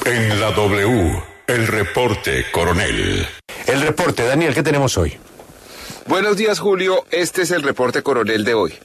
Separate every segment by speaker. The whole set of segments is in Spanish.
Speaker 1: En la W, el reporte, coronel.
Speaker 2: El reporte, Daniel, ¿qué tenemos hoy?
Speaker 3: Buenos días, Julio. Este es el reporte, coronel, de hoy.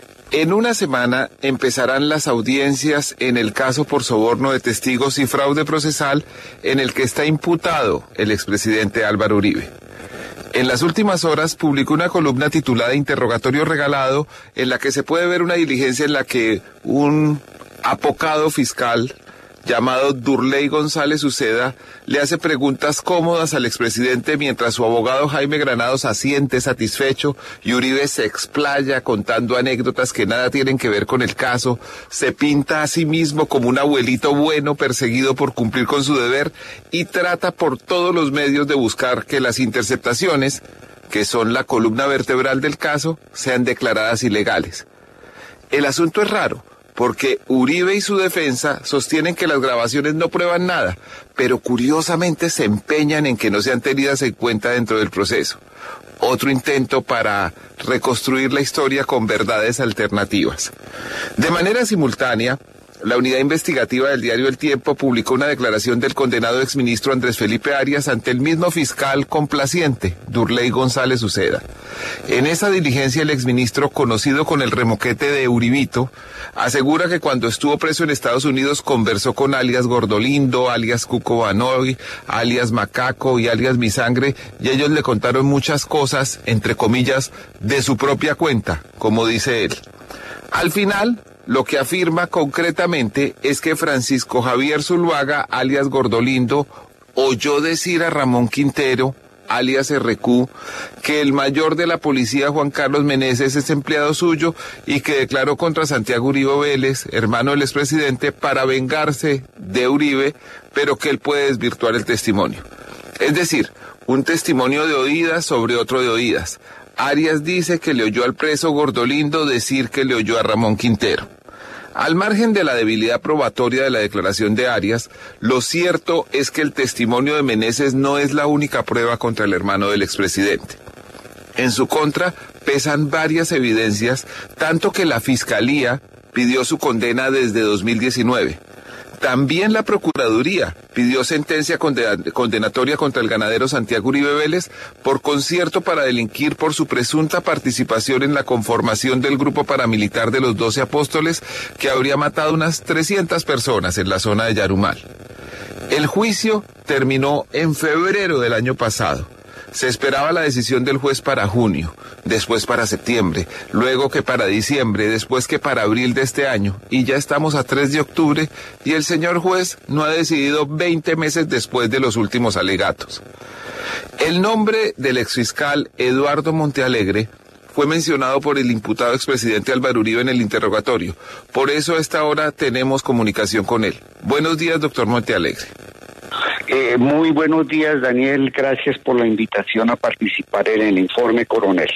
Speaker 3: En una semana empezarán las audiencias en el caso por soborno de testigos y fraude procesal en el que está imputado el expresidente Álvaro Uribe. En las últimas horas publicó una columna titulada Interrogatorio Regalado, en la que se puede ver una diligencia en la que un apocado fiscal llamado Durley González Uceda le hace preguntas cómodas al expresidente mientras su abogado Jaime Granados asiente satisfecho y Uribe se explaya contando anécdotas que nada tienen que ver con el caso, se pinta a sí mismo como un abuelito bueno perseguido por cumplir con su deber y trata por todos los medios de buscar que las interceptaciones, que son la columna vertebral del caso, sean declaradas ilegales. El asunto es raro, porque Uribe y su defensa sostienen que las grabaciones no prueban nada, pero curiosamente se empeñan en que no sean tenidas en cuenta dentro del proceso. Otro intento para reconstruir la historia con verdades alternativas. De manera simultánea, la unidad investigativa del diario El Tiempo publicó una declaración del condenado exministro Andrés Felipe Arias ante el mismo fiscal complaciente, Durley González Uceda. En esa diligencia, el exministro, conocido con el remoquete de Uribito, asegura que cuando estuvo preso en Estados Unidos conversó con alias Gordolindo, alias Cuco Banoy, alias Macaco y alias Mi Sangre, y ellos le contaron muchas cosas, entre comillas, de su propia cuenta, como dice él. Al final, lo que afirma concretamente es que Francisco Javier Zuluaga, alias Gordolindo, oyó decir a Ramón Quintero, alias RQ, que el mayor de la policía, Juan Carlos Meneses, es empleado suyo y que declaró contra Santiago Uribe Vélez, hermano del expresidente, para vengarse de Uribe, pero que él puede desvirtuar el testimonio. Es decir, un testimonio de oídas sobre otro de oídas. Arias dice que le oyó al preso Gordolindo decir que le oyó a Ramón Quintero. Al margen de la debilidad probatoria de la declaración de Arias, lo cierto es que el testimonio de Meneses no es la única prueba contra el hermano del expresidente. En su contra pesan varias evidencias, tanto que la Fiscalía pidió su condena desde 2019. También la Procuraduría pidió sentencia condenatoria contra el ganadero Santiago Uribe Vélez por concierto para delinquir por su presunta participación en la conformación del grupo paramilitar de los 12 Apóstoles que habría matado unas 300 personas en la zona de Yarumal. El juicio terminó en febrero del año pasado. Se esperaba la decisión del juez para junio, después para septiembre, luego que para diciembre, después que para abril de este año, y ya estamos a 3 de octubre, y el señor juez no ha decidido 20 meses después de los últimos alegatos. El nombre del exfiscal Eduardo Montealegre fue mencionado por el imputado expresidente Álvaro Uribe en el interrogatorio. Por eso a esta hora tenemos comunicación con él. Buenos días, doctor Montealegre.
Speaker 4: Muy buenos días, Daniel. Gracias por la invitación a participar en el informe, coronel.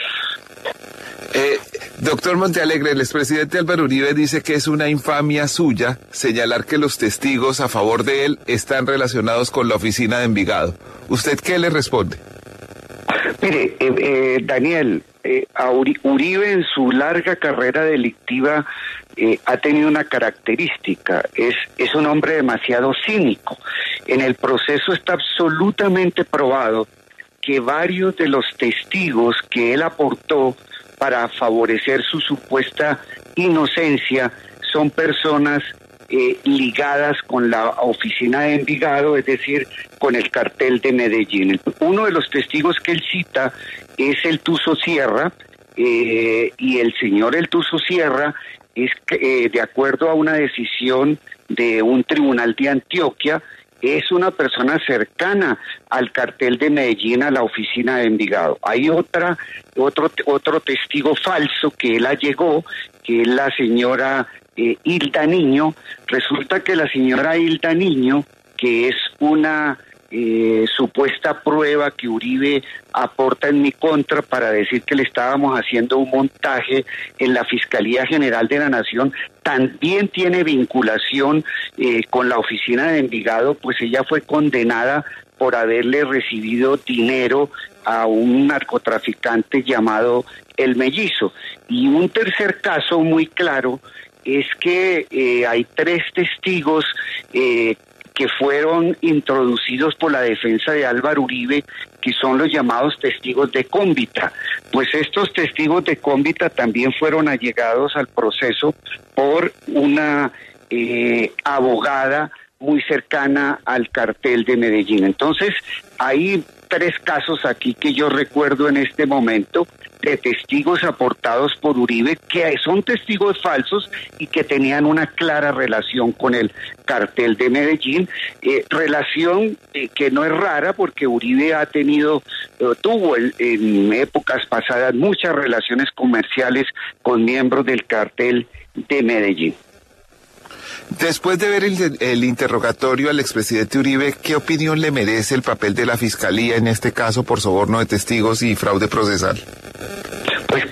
Speaker 3: Doctor Montealegre, el expresidente Álvaro Uribe dice que es una infamia suya señalar que los testigos a favor de él están relacionados con la oficina de Envigado. ¿Usted qué le responde?
Speaker 4: Mire, Daniel, Uribe en su larga carrera delictiva ha tenido una característica, es un hombre demasiado cínico. En el proceso está absolutamente probado que varios de los testigos que él aportó para favorecer su supuesta inocencia son personas ligadas con la oficina de Envigado, es decir, con el cartel de Medellín. Uno de los testigos que él cita es el Tuzo Sierra, y el señor El Tuzo Sierra es, de acuerdo a una decisión de un tribunal de Antioquia, es una persona cercana al cartel de Medellín, a la oficina de Envigado. Hay otro testigo falso que él allegó, que es la señora Hilda Niño. Resulta que la señora Hilda Niño, que es una supuesta prueba que Uribe aporta en mi contra para decir que le estábamos haciendo un montaje en la Fiscalía General de la Nación, también tiene vinculación con la oficina de Envigado, pues ella fue condenada por haberle recibido dinero a un narcotraficante llamado El Mellizo. Y un tercer caso muy claro es que hay 3 testigos que que fueron introducidos por la defensa de Álvaro Uribe, que son los llamados testigos de cómbita. Pues estos testigos de cómbita también fueron allegados al proceso por una abogada muy cercana al cartel de Medellín. Entonces, hay 3 casos aquí que yo recuerdo en este momento de testigos aportados por Uribe que son testigos falsos y que tenían una clara relación con el cartel de Medellín, relación que no es rara porque Uribe tuvo en épocas pasadas muchas relaciones comerciales con miembros del cartel de Medellín.
Speaker 3: Después de ver el interrogatorio al expresidente Uribe, ¿qué opinión le merece el papel de la Fiscalía en este caso por soborno de testigos y fraude procesal?
Speaker 4: Pues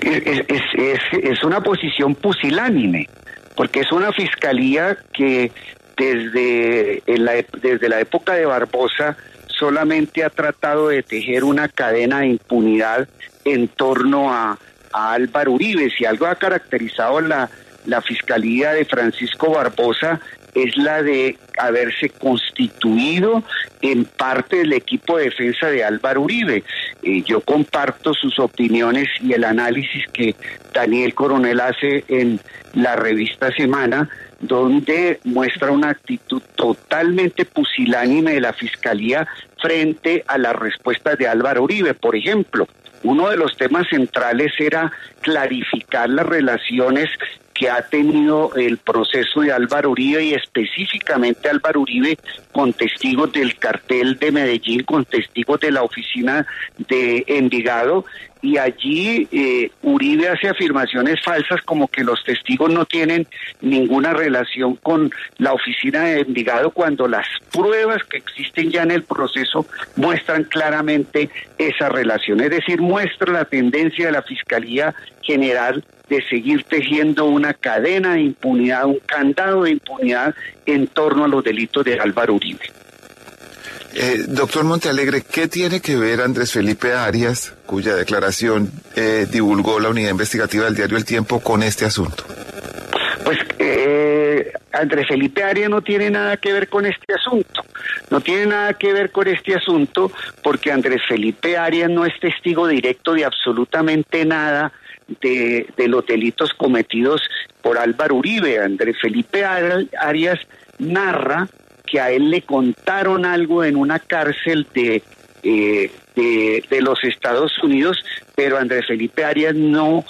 Speaker 4: es una posición pusilánime, porque es una Fiscalía que desde la época de Barbosa solamente ha tratado de tejer una cadena de impunidad en torno a Álvaro Uribe. Si algo ha caracterizado la Fiscalía de Francisco Barbosa es la de haberse constituido en parte del equipo de defensa de Álvaro Uribe. Yo comparto sus opiniones y el análisis que Daniel Coronel hace en la revista Semana, donde muestra una actitud totalmente pusilánime de la Fiscalía frente a las respuestas de Álvaro Uribe. Por ejemplo, uno de los temas centrales era clarificar las relaciones que ha tenido el proceso de Álvaro Uribe y específicamente Álvaro Uribe con testigos del cartel de Medellín, con testigos de la oficina de Envigado, y allí Uribe hace afirmaciones falsas como que los testigos no tienen ninguna relación con la oficina de Envigado, cuando las pruebas que existen ya en el proceso muestran claramente esa relación, es decir, muestra la tendencia de la Fiscalía General de seguir tejiendo una cadena de impunidad, un candado de impunidad en torno a los delitos de Álvaro Uribe.
Speaker 3: Doctor Montealegre, ¿qué tiene que ver Andrés Felipe Arias, cuya declaración divulgó la unidad investigativa del diario El Tiempo, con este asunto?
Speaker 4: Pues Andrés Felipe Arias no tiene nada que ver con este asunto. No tiene nada que ver con este asunto porque Andrés Felipe Arias no es testigo directo de absolutamente nada de los delitos cometidos por Álvaro Uribe. Andrés Felipe Arias narra que a él le contaron algo en una cárcel de los Estados Unidos, pero Andrés Felipe Arias no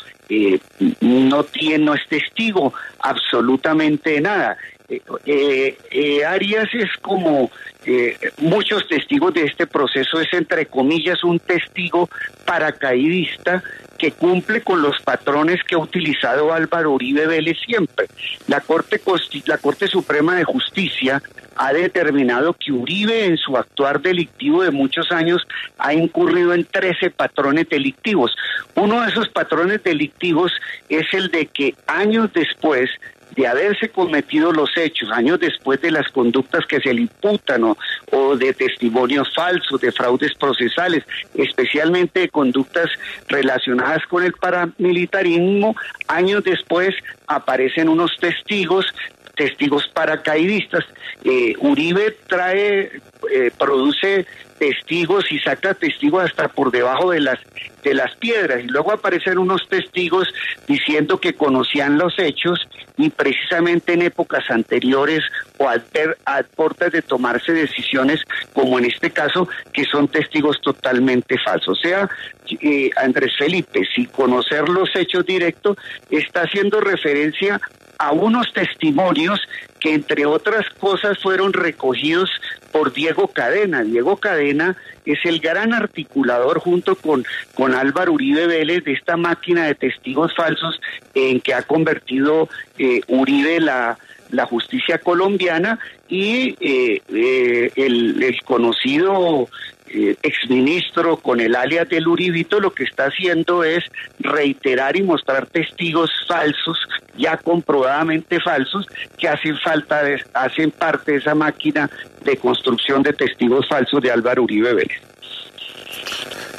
Speaker 4: es testigo absolutamente de nada. Arias es como muchos testigos de este proceso, es entre comillas un testigo paracaidista que cumple con los patrones que ha utilizado Álvaro Uribe Vélez siempre. La Corte Suprema de Justicia ha determinado que Uribe en su actuar delictivo de muchos años ha incurrido en 13 patrones delictivos. Uno de esos patrones delictivos es el de que años después de haberse cometido los hechos, años después de las conductas que se le imputan o de testimonios falsos, de fraudes procesales, especialmente de conductas relacionadas con el paramilitarismo, años después aparecen unos testigos paracaidistas. Uribe produce testigos y saca testigos hasta por debajo de las piedras, y luego aparecen unos testigos diciendo que conocían los hechos y precisamente en épocas anteriores o a puertas de tomarse decisiones, como en este caso, que son testigos totalmente falsos. O sea, Andrés Felipe, sin conocer los hechos directos, está haciendo referencia a unos testimonios que, entre otras cosas, fueron recogidos por Diego Cadena. Diego Cadena es el gran articulador junto con Álvaro Uribe Vélez de esta máquina de testigos falsos en que ha convertido Uribe la justicia colombiana, y el conocido exministro con el alias del Uribito lo que está haciendo es reiterar y mostrar testigos falsos, ya comprobadamente falsos, que hacen parte de esa máquina de construcción de testigos falsos de Álvaro Uribe Vélez.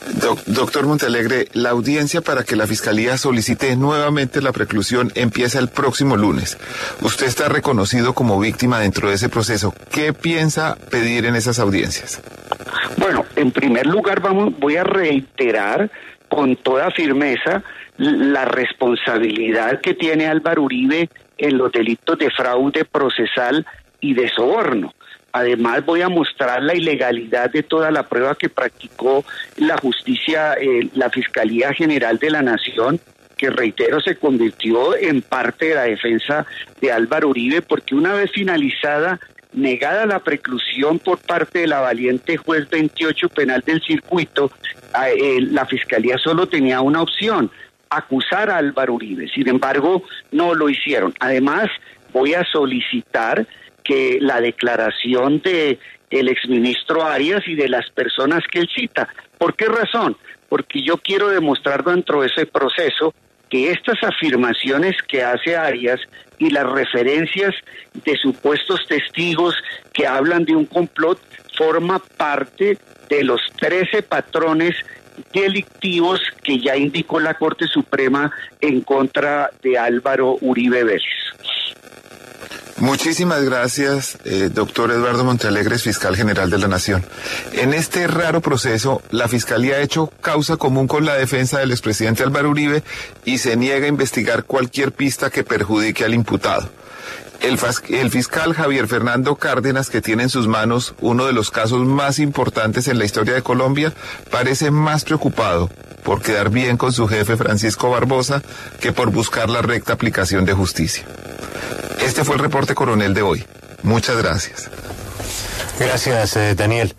Speaker 3: Doctor Montealegre, la audiencia para que la Fiscalía solicite nuevamente la preclusión empieza el próximo lunes. Usted está reconocido como víctima dentro de ese proceso. ¿Qué piensa pedir en esas audiencias?
Speaker 4: Bueno, en primer lugar voy a reiterar con toda firmeza la responsabilidad que tiene Álvaro Uribe en los delitos de fraude procesal y de soborno. Además, voy a mostrar la ilegalidad de toda la prueba que practicó la justicia, la Fiscalía General de la Nación, que reitero se convirtió en parte de la defensa de Álvaro Uribe, porque una vez finalizada, negada la preclusión por parte de la valiente juez 28 penal del circuito, la Fiscalía solo tenía una opción: acusar a Álvaro Uribe. Sin embargo, no lo hicieron. Además, voy a solicitar que la declaración de el exministro Arias y de las personas que él cita. ¿Por qué razón? Porque yo quiero demostrar dentro de ese proceso que estas afirmaciones que hace Arias y las referencias de supuestos testigos que hablan de un complot forma parte de los 13 patrones delictivos que ya indicó la Corte Suprema en contra de Álvaro Uribe Vélez.
Speaker 3: Muchísimas gracias, doctor Eduardo Montealegre, fiscal general de la Nación. En este raro proceso, la Fiscalía ha hecho causa común con la defensa del expresidente Álvaro Uribe y se niega a investigar cualquier pista que perjudique al imputado. El fiscal Javier Fernando Cárdenas, que tiene en sus manos uno de los casos más importantes en la historia de Colombia, parece más preocupado por quedar bien con su jefe Francisco Barbosa que por buscar la recta aplicación de justicia. Este fue el reporte coronel de hoy. Muchas gracias.
Speaker 2: Gracias, Daniel.